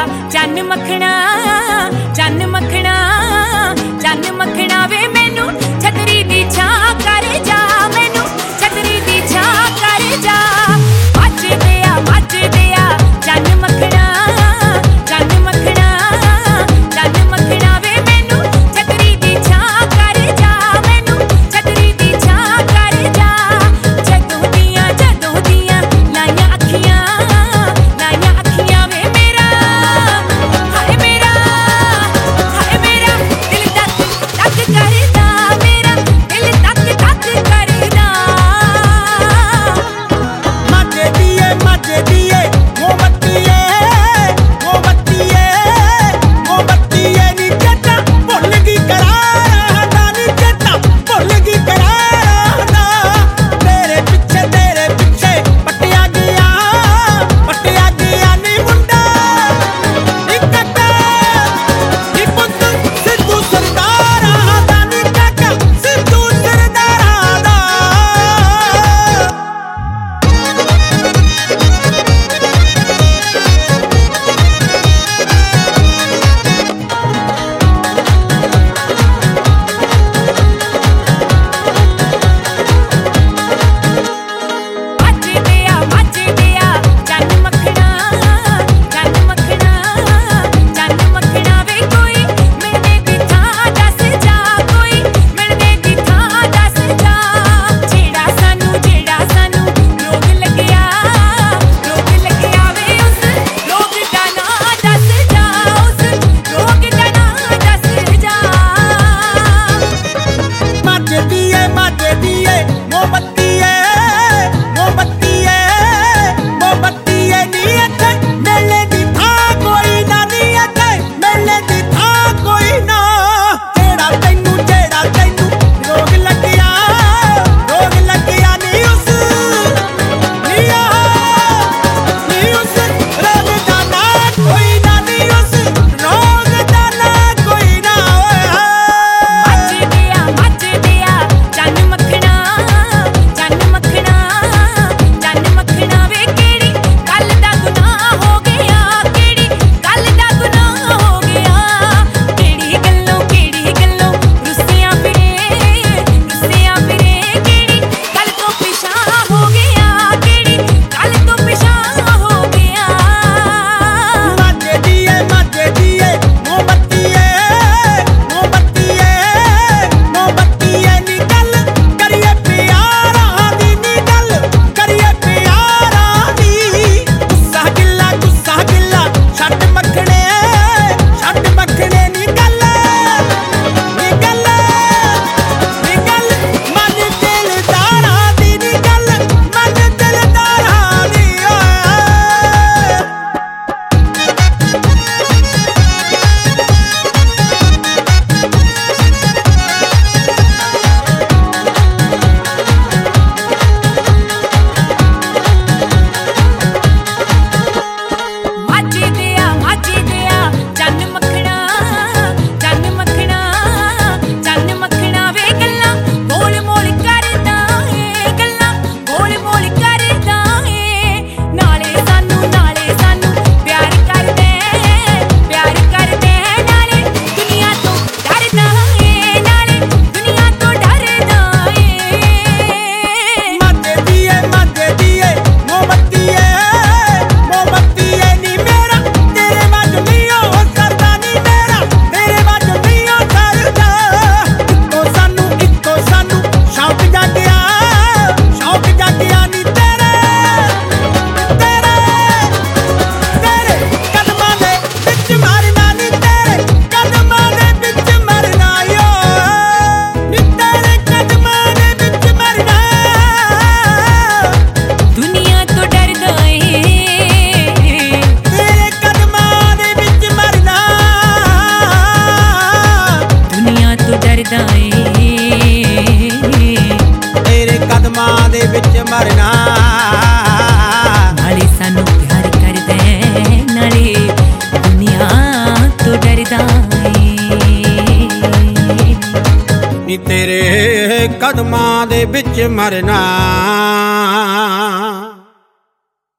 चन्न मखना चन्न मखना चन्न मखना वे मैनू छतरी दी छां कर जा मैनू छतरी दी छां कर जा मच दिया चन्न मखना चन्न मखना चन्न मखना वे मैनू छतरी दी छां कर जा मैनू छतरी दी छां कर जा जदों दियां लाइयां अखियां वे मेरा हाय मेरा दिल तक तक करदा मेरा दिल तक तक करदा मजे दिए मोमबत्तीए नी चेता भुल गई करारा दा नी चेता भुल गई करारा दा तेरे पीछे पटिया गया नी मुंडा नी काका नी पुत्त सिद्धू सरदारा दा नी काका सिद्धू सरदारा दा मच दिया चन्न मखना चन्न मखना वे कोई मिलने दी थां दस जा कोई मिलने दी थां दस जा जेड़ा सानू रोग लग्या वे उस रोग दा नां दस जा उस रोग दा नां दस जा मजे दिए मोमबत्तीए नी इत्थे मेले दी थां कोई ना नी इत्थे मेले दी थां कोई ना जेड़ा तैनू रोग लग्या नी उस रोग दा नां कोई ना नी उस रोग दा नां कोई ना मच दिया चन्न मखना वे केड़ी गल दा गुनाह हो गया केड़ी गल दा गुनाह हो गया केड़ी गल्लों रुसियां फिरे केड़ी गल तो पिछा हो गया केड़ी गल तो पिछा हो गया मजे दिए मोमबत्तीए नी गल करिए प्यारा दी नी गल करिए प्यारा दी गुस्सा गिल्ला छड्ड मखने नी गल मन दिलदारा दी नी गल मन दिलदारा दी मच दिया चन्न मखना वे गल्लां बोल करदा गल्लां बोल करदा नाले सानू प्यार करदे नाले दुनिया तो डरदा नाले दुनिया तो डरदा मजे दिए मोमबत्तीए नी मेरा तेरे वज नहीं हो करदा नी मेरा तेरे वज नहीं हो करदा इक्को सानू शौक जागिया नी तेरे कदमां दे विच मरना नी तेरे कदमां दे विच मरना यो नी तेरे कदमां दे विच मरना दुनिया तो डरदा तेरे कदमां दे विच मरना दुनिया तो डरदा तेरे कदमां दे विच मरना नाले सानू प्यार करदे नाले दुनिया तो डरदा नी तेरे कदमां दे विच मरना।